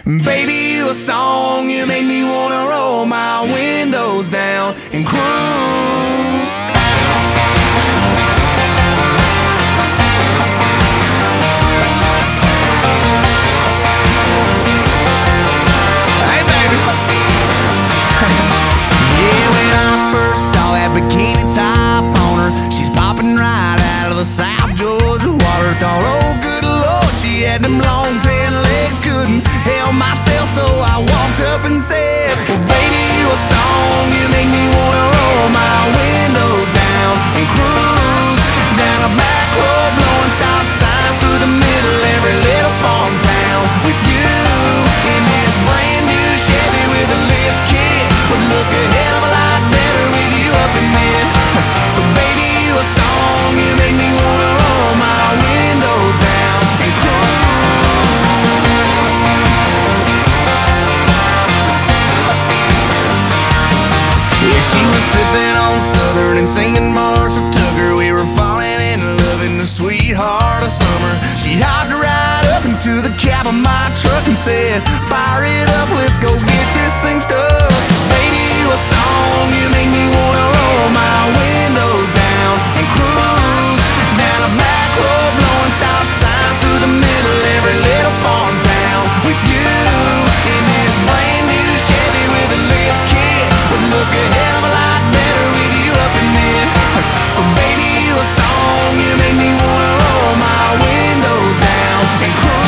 Baby, you a song, you make me wanna roll my windows down and cruise. Hey baby. Yeah, when I first saw that bikini top on her, she's popping right out of the South Georgia water. Thought, oh good Lord, she had them long tan legs, couldn't help myself, so I walked up and said, well baby, you a song, you make me wanna roll my windows down and cruise down a back road, blowing stop signs through the middle of every little farm town with you in this brand new Chevy with a lift kit. Would look a hell of a lot better with you up in it. So baby, you a song, you make me wanna roll my windows down and cruise. Yeah, she was sipping on Southern and singing Marshall Tucker. We were falling in love in the sweetheart of summer. She hopped right up into the cab of my truck and said, fire it up, let's go get this thing stuck. Baby, you a song, you make me wanna roll my windows down and cruise down a back road, blowing stop signs through the middle of every little farm town with you in this brand new Chevy with a lift kit. Would look a hell of a lot better with you up in it. So baby, you a song, you make me wanna roll my windows down and cruise.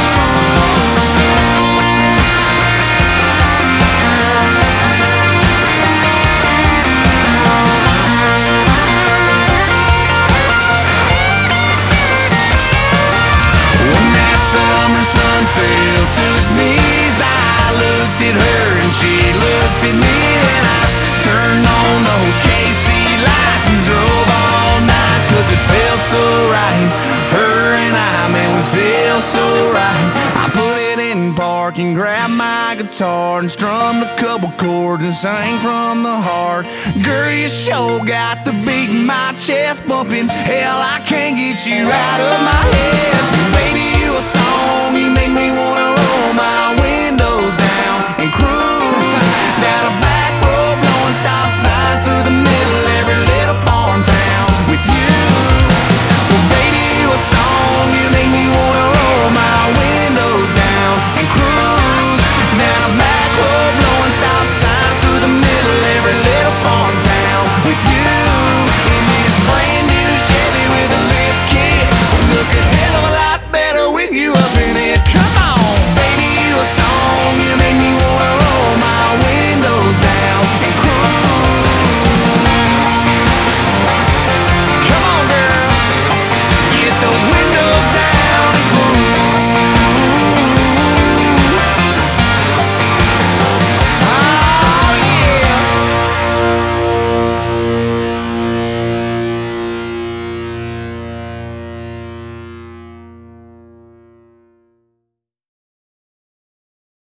When that summer sun fell to his knees, I looked at her and she looked at me, and I turned on those KC lights and drove all night, 'cause it felt so right. Her and I, man, we feel so right. I put it in park and grabbed my guitar and strummed a couple chords and sang from the heart. Girl, you sure got the beat in my chest bumping. Hell, I can't get you out of my head. Baby, you a song, you make me wanna roll